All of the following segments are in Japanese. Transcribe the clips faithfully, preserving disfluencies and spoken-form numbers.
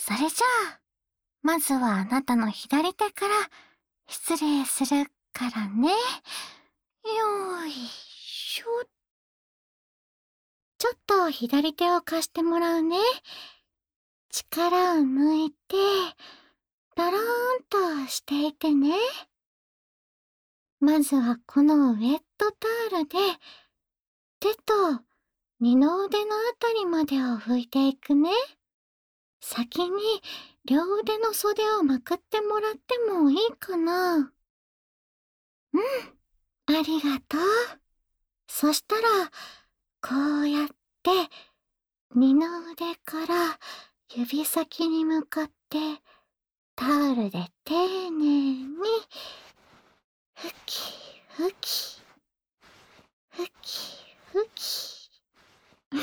それじゃあ、まずはあなたの左手から失礼するからね。よーいしょ。ちょっと左手を貸してもらうね。力を抜いて、ドローンとしていてね。まずはこのウェットタオルで、手と二の腕のあたりまでを拭いていくね。先に両腕の袖をまくってもらってもいいかな？うん、ありがとう。そしたら、こうやって、二の腕から指先に向かって、タオルで丁寧に、ふきふき、ふきふき、ふ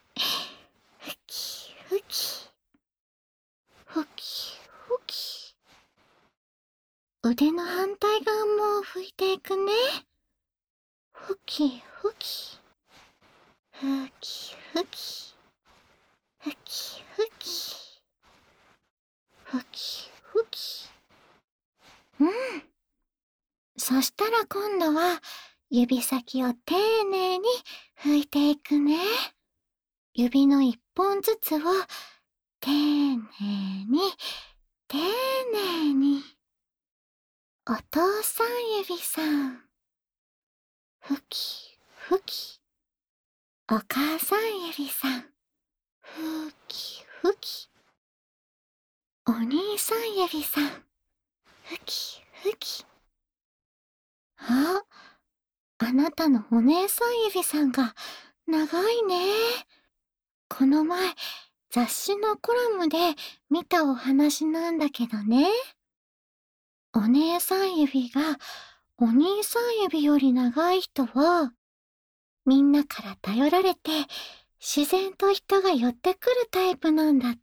きふき、ふきふき。腕の反対側も拭いていくね。ふきふき、ふきふき、ふきふき、ふきふき。うん。そしたら今度は指先を丁寧に拭いていくね。指の一本ずつを丁寧に、丁寧に。お父さん指さん。ふきふき。お母さん指さん。ふきふき。お兄さん指さん。ふきふき。あ、あなたのお姉さん指さんが長いね。この前、雑誌のコラムで見たお話なんだけどね。お姉さん指がお兄さん指より長い人は、みんなから頼られて自然と人が寄ってくるタイプなんだって。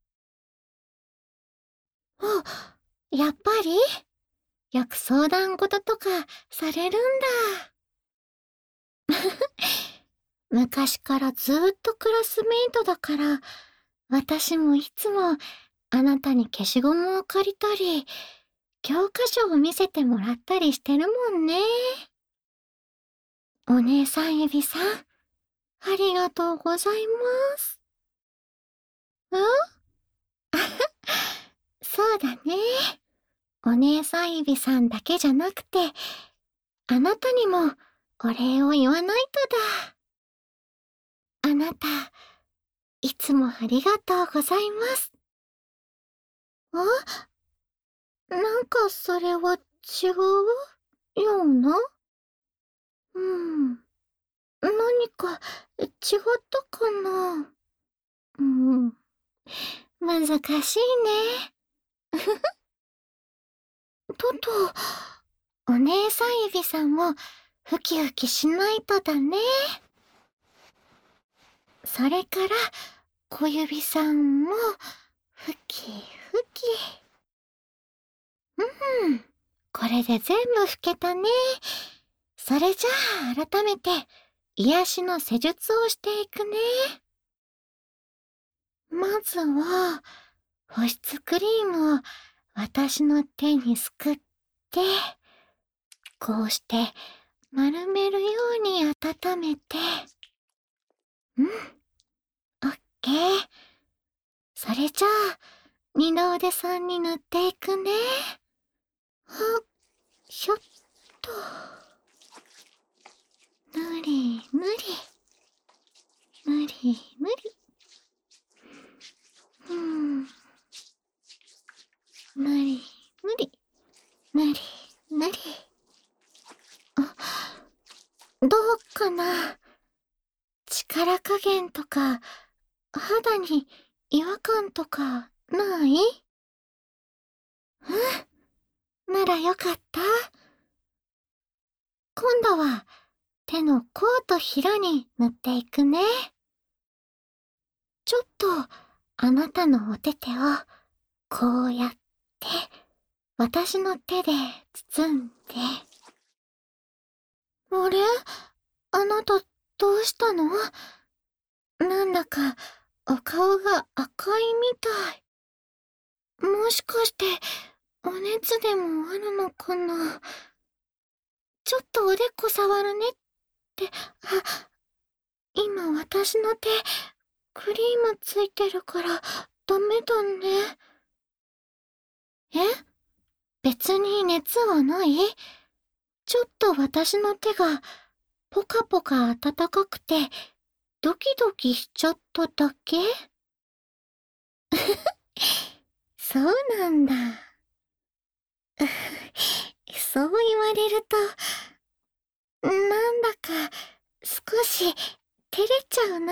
あ、やっぱり？よく相談事とかされるんだ。昔からずーっとクラスメイトだから、私もいつもあなたに消しゴムを借りたり、教科書を見せてもらったりしてるもんね。お姉さん指さん、ありがとうございます。ん？そうだね。お姉さん指さんだけじゃなくて、あなたにもお礼を言わないとだ。あなた、いつもありがとうございます。あ？なんかそれは違うような？うん。何か違ったかな？うん。難しいね。トト、お姉さん指さんもふきふきしないとだね。それから小指さんもふきふき。うん、これで全部拭けたね。それじゃあ改めて癒しの施術をしていくね。まずは保湿クリームを私の手にすくって、こうして丸めるように温めて、うん、オッケー。それじゃあ、二の腕さんに塗っていくね。はっ、ひょっと。ぬりぬり。ぬりぬり。うん。ぬりぬり。ぬりぬり。あ、どうかな？力加減とか、肌に違和感とかない？うん、ならよかった。今度は手の甲と平に塗っていくね。ちょっとあなたのお手手をこうやって私の手で包んで。あれ？あなたどうしたの？なんだかお顔が赤いみたい。 もしかして、お熱でもあるのかな。ちょっとおでこ触るねって、あ、今私の手、クリームついてるからダメだね。え？別に熱はない？ちょっと私の手がポカポカ暖かくてドキドキしちゃっただけ？そうなんだ。そう言われると、なんだか少し照れちゃうな。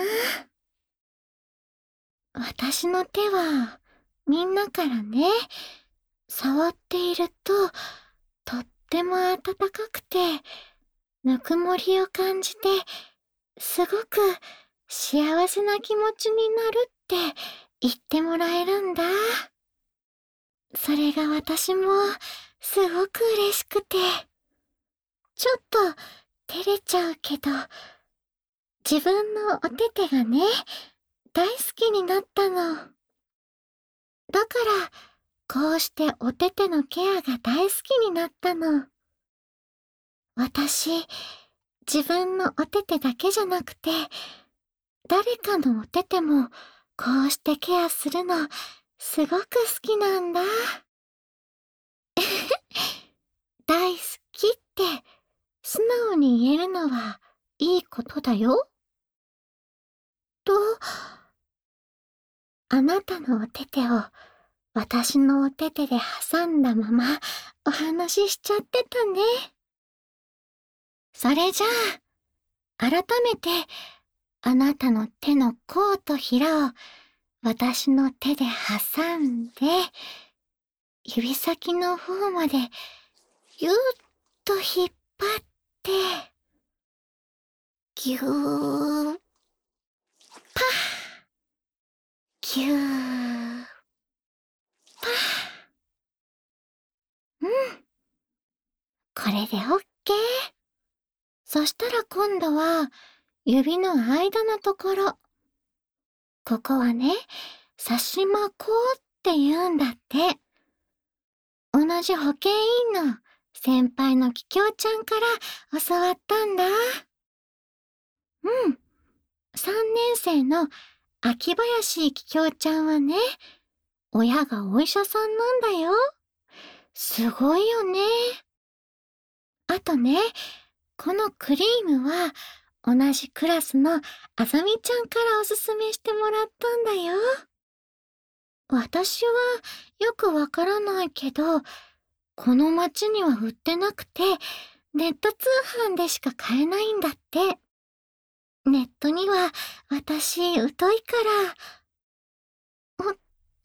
私の手はみんなからね、触っているととっても暖かくて、ぬくもりを感じて、すごく幸せな気持ちになるって言ってもらえるんだ。それが私もすごく嬉しくて、ちょっと照れちゃうけど、自分のお手手がね、大好きになったの。だから、こうしてお手手のケアが大好きになったの。私、自分のお手手だけじゃなくて、誰かのお手手もこうしてケアするの、すごく好きなんだ。大好きって素直に言えるのはいいことだよ。と、あなたのお手手を私のお手手で挟んだままお話ししちゃってたね。それじゃあ、改めてあなたの手の甲とひらを私の手で挟んで、指先の方までぎゅーっと引っ張って、ぎゅー、パー、ぎゅー、パー。うん。これでオッケー。そしたら今度は指の間のところ。ここはね、差しまこうって言うんだって。同じ保健委員の先輩のキキョウちゃんから教わったんだ。うん。さんねん生の秋林キキョウちゃんはね、親がお医者さんなんだよ。すごいよね。あとね、このクリームは同じクラスのあざみちゃんからおすすめしてもらったんだよ。私はよくわからないけど、この町には売ってなくて、ネット通販でしか買えないんだって。ネットには私疎いから。おって、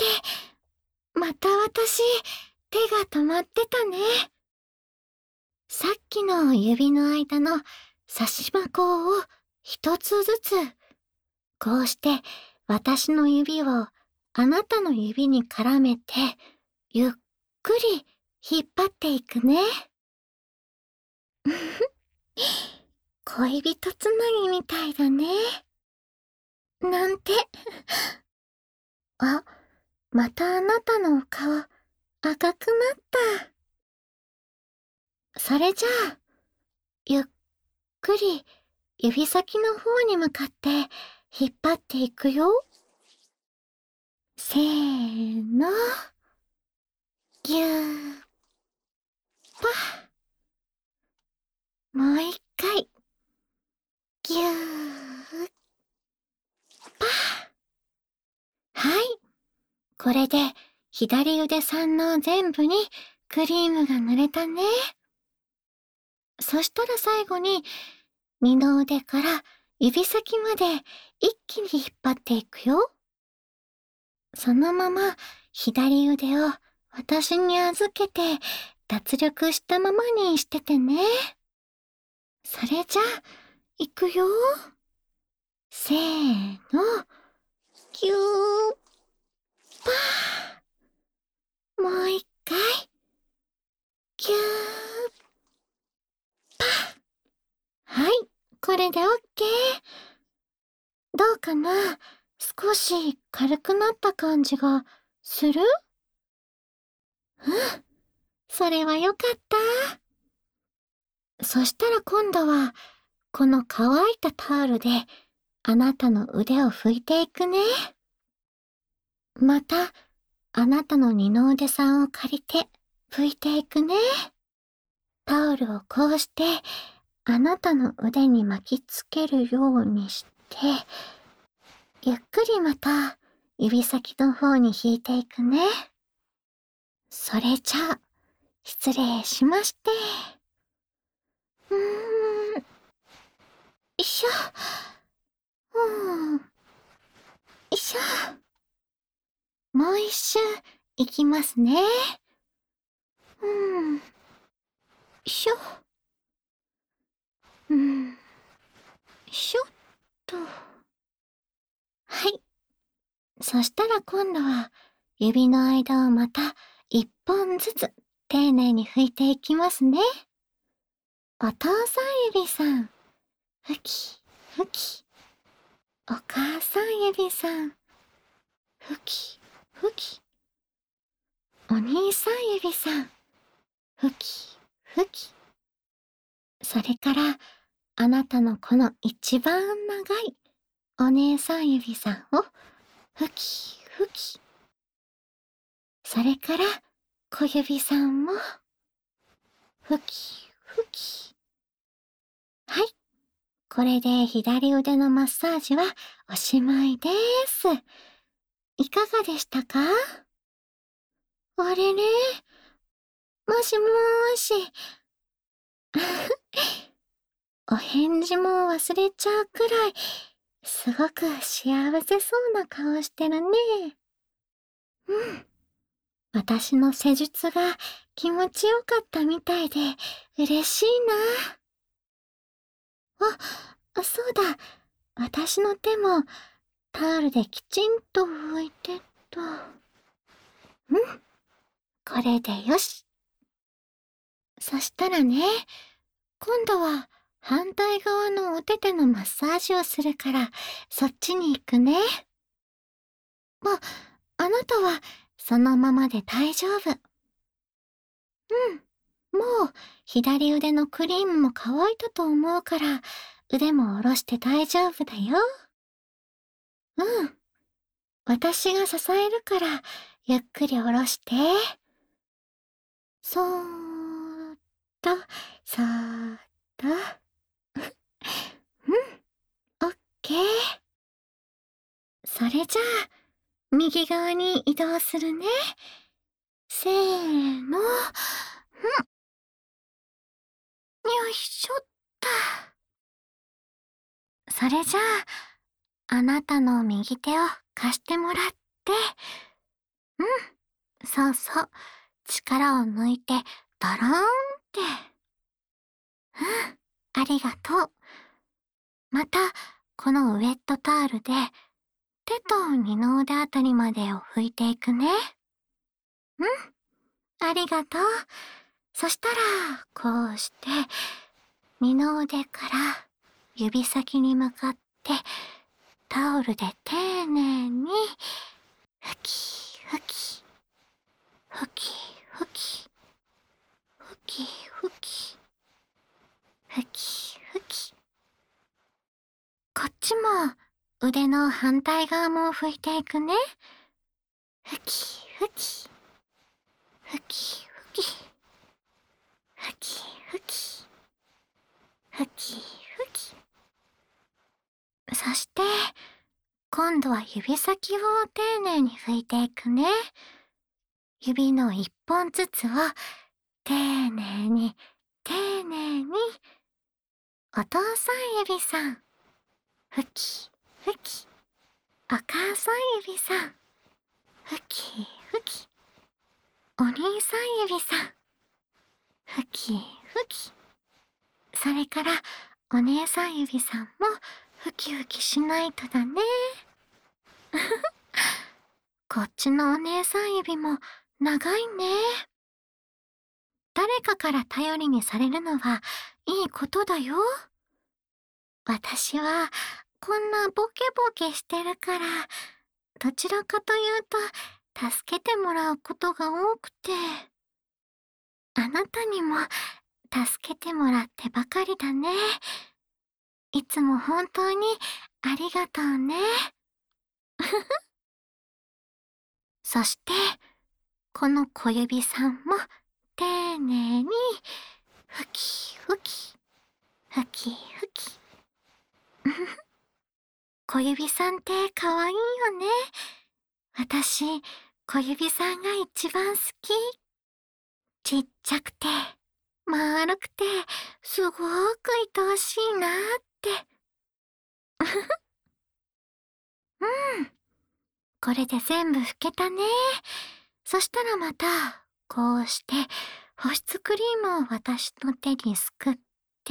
また私手が止まってたね。さっきの指の間の差し歯口を一つずつ、こうして私の指をあなたの指に絡めて、ゆっくり引っ張っていくね。恋人つなぎみたいだね。なんて。あ、またあなたのお顔赤くなった。それじゃあ、ゆっくり指先の方に向かって引っ張っていくよ。せーの。ぎゅー。ぱ。もう一回。ぎゅー。ぱ。はい。これで左腕さんの全部にクリームが塗れたね。そしたら最後に二の腕から指先まで一気に引っ張っていくよ。そのまま左腕を私に預けて脱力したままにしててね。それじゃあ、いくよ。せーの。ぎゅー。ぱー。もう一回。ぎゅー。ぱー。はい、これでオッケー。どうかな？少し軽くなった感じがする？ うん、それはよかった。そしたら今度は、この乾いたタオルで、あなたの腕を拭いていくね。また、あなたの二の腕さんを借りて、拭いていくね。タオルをこうして、あなたの腕に巻きつけるようにして、ゆっくりまた、指先の方に引いていくね。それじゃあ、失礼しまして。うーん、よいしょ。うーん、よいしょ。もう一周、いきますね。うーん、よいしょ。うーん、よいしょっと。はい。そしたら今度は、指の間をまた一本ずつ丁寧に拭いていきますね。お父さん指さん、拭き、拭き。お母さん指さん、拭き、拭き。お兄さん指さん、拭き、拭き。それから、あなたのこの一番長いお姉さん指さんを、拭き、拭き。それから、小指さんも、拭き、拭き。はい。これで左腕のマッサージはおしまいです。いかがでしたか？あれれ、もしもーし。お返事も忘れちゃうくらい、すごく幸せそうな顔してるね。うん。私の施術が気持ちよかったみたいで嬉しいな。あ、そうだ。私の手もタオルできちんと拭いてっと。うん。これでよし。そしたらね、今度は反対側のお手手のマッサージをするから、そっちに行くね。あ、あなたはそのままで大丈夫。うん。もう左腕のクリームも乾いたと思うから、腕も下ろして大丈夫だよ。うん。私が支えるから、ゆっくり下ろして。そーっと、そーっと。うん、オッケー。それじゃあ、右側に移動するね。せーの。ん、よいしょっと。それじゃあ、あなたの右手を貸してもらって。うん、そうそう。力を抜いて、ドローンって。うん、ありがとう。また、このウェットタオルで、手と二の腕あたりまでを拭いていくね。うん、ありがとう。そしたら、こうして、二の腕から指先に向かって、タオルで丁寧に、拭き、拭き、拭き、拭き、拭き、拭き、拭き、拭き。こっちも腕の反対側も拭いていくね。拭き、拭き、拭き、拭き、拭き、拭き、拭き、拭き。そして、今度は指先を丁寧に拭いていくね。指の一本ずつを丁寧に、丁寧に。お父さん指さん、拭き、拭き。お母さん指さん、拭き、拭き。お兄さん指さん、拭き、拭き。それから、お姉さん指さんも、ふきふきしないとだね。こっちのお姉さん指も、長いね。誰かから頼りにされるのは、いいことだよ。私は、こんなボケボケしてるから、どちらかというと、助けてもらうことが多くて。 あなたにも助けてもらってばかりだね。いつも本当にありがとうね。そして、この小指さんも丁寧に、ふきふき、ふきふき。小指さんってかわいいよね。私、小指さんが一番好き。ちっちゃくて、丸くて、すごく愛おしいなって。うん。これで全部拭けたね。そしたらまた、こうして、保湿クリームを私の手にすくって、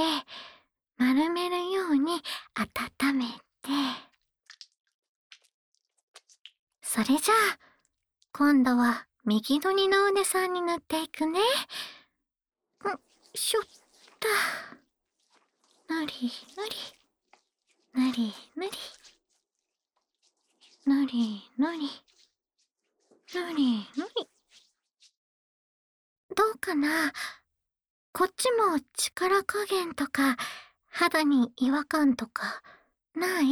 丸めるように温めて、それじゃあ、今度は右の二の腕さんに塗っていくね。ん、しょった。ぬりぬり。ぬりぬり。ぬりぬり。ぬりぬり。どうかな？こっちも力加減とか、肌に違和感とか、ない？うん、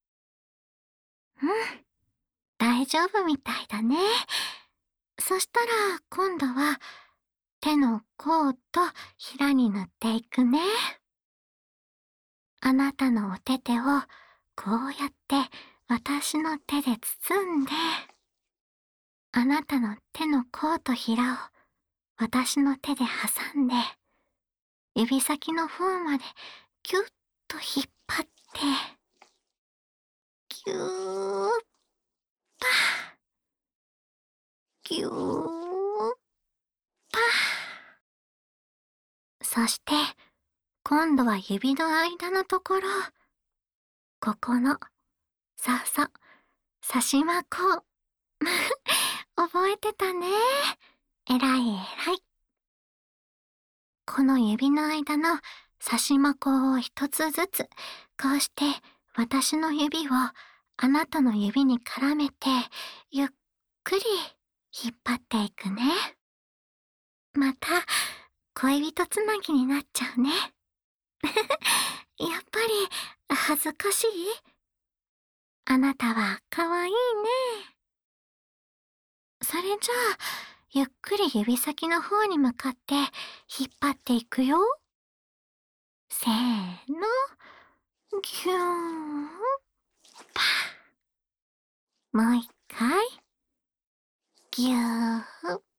大丈夫みたいだね。そしたら今度は手の甲と平に塗っていくね。あなたのお手手をこうやって私の手で包んで、あなたの手の甲と平を私の手で挟んで、指先の方までぎゅっと引っ張って、ぎゅーっぱー、ぎゅーっぱー。そして、今度は指の間のところ、ここの、そうそう、差しまこう。覚えてたね。えらいえらい。この指の間の差しまこを一つずつ、こうして私の指をあなたの指に絡めて、ゆっくり引っ張っていくね。また、恋人つなぎになっちゃうね。やっぱり、恥ずかしい？あなたはかわいいね。それじゃあ、ゆっくり指先の方に向かって引っ張っていくよ。せーの、ぎゅーん、ぱー。もう一回、ぎゅー、ぱー。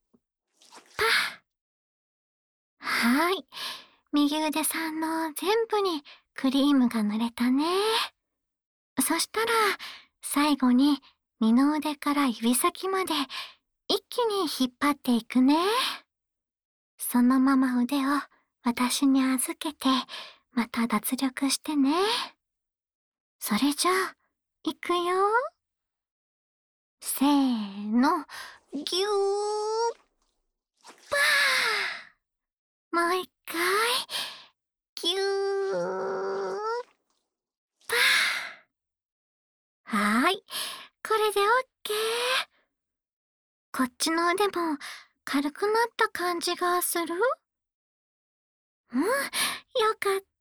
はーい。右腕さんの全部にクリームが塗れたね。そしたら、最後に二の腕から指先まで一気に引っ張っていくね。そのまま腕を私に預けて、また脱力してね。それじゃあ、いくよ。せーの、ぎゅー、ぱー。もう一回、ぎゅー、ぱー。はーい。これでオッケー。こっちの腕も軽くなった感じがする？うん、よかった。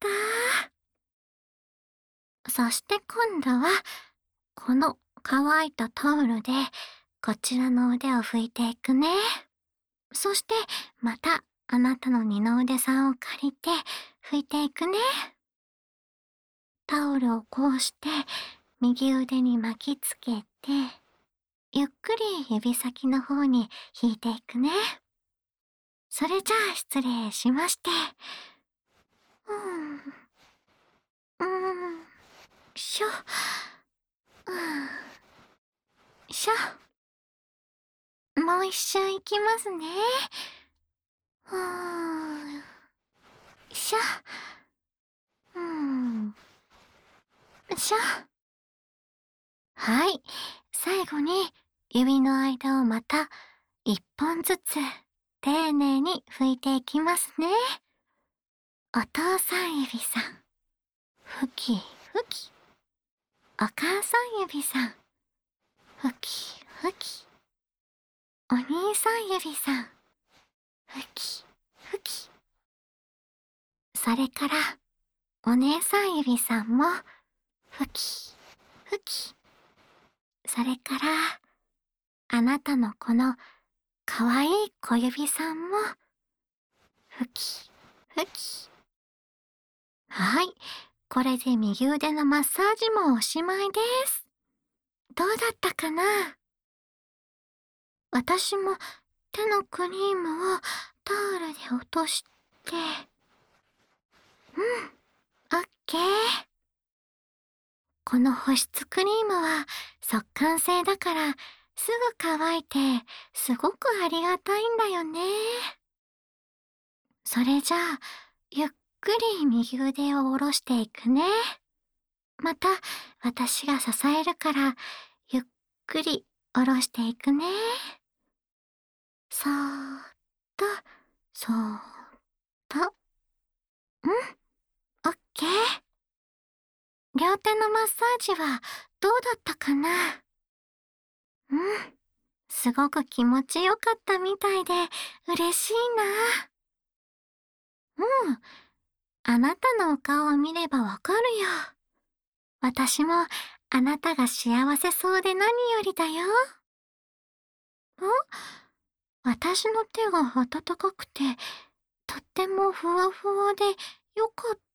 そして今度は、この乾いたタオルで、こちらの腕を拭いていくね。そして、また、あなたの二の腕さんを借りて、拭いていくね。タオルをこうして、右腕に巻きつけて、ゆっくり指先の方に引いていくね。それじゃあ失礼しまして。うーん。うーん。しょ。うーん。しょ。もう一周いきますね。うーん。しょ。うーん。しょ。はい。最後に指の間をまた一本ずつ丁寧に拭いていきますね。お父さん指さん、ふきふき。お母さん指さん、ふきふき。お兄さん指さん、ふきそれから、お姉さん指さんも、ふき、ふき。それから、あなたのこの、かわいい小指さんも、ふき、ふき。はい、これで右腕のマッサージもおしまいです。どうだったかな？私も手のクリームをタオルで落として、うん、オッケー。この保湿クリームは速乾性だからすぐ乾いてすごくありがたいんだよね。それじゃあ、ゆっくり右腕を下ろしていくね。また私が支えるからゆっくり下ろしていくね。そーっと、そーっと。うん、オッケー。両手のマッサージはどうだったかな？うん、すごく気持ちよかったみたいで嬉しいな。うん、あなたのお顔を見ればわかるよ。私もあなたが幸せそうで何よりだよ。ん？私の手が温かくて、とってもふわふわでよかった？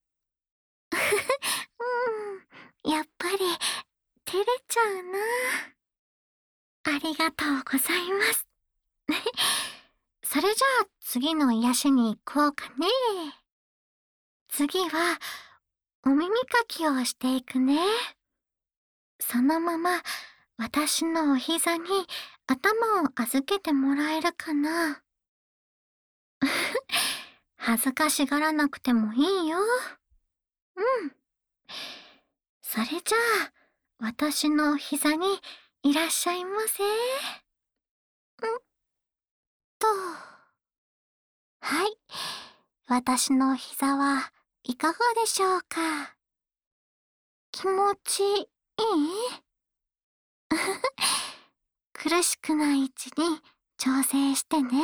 うん、やっぱり照れちゃうな。ありがとうございます。それじゃあ次の癒しに行こうかね。次はお耳かきをしていくね。そのまま私のお膝に頭を預けてもらえるかな。恥ずかしがらなくてもいいよ。うん。それじゃあ私のお膝にいらっしゃいませ。んと。はい。私のお膝はいかがでしょうか？気持ちいい？苦しくない位置に調整してね。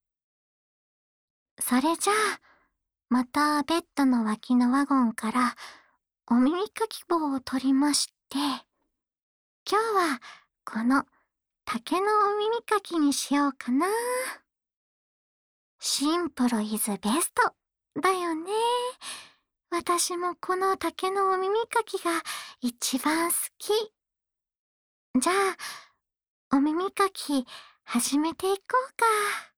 それじゃあ、またベッドの脇のワゴンからお耳かき棒を取りまして、今日はこの竹のお耳かきにしようかな。シンプルイズベストだよね。私もこの竹のお耳かきが一番好き。じゃあ、お耳かき始めていこうか。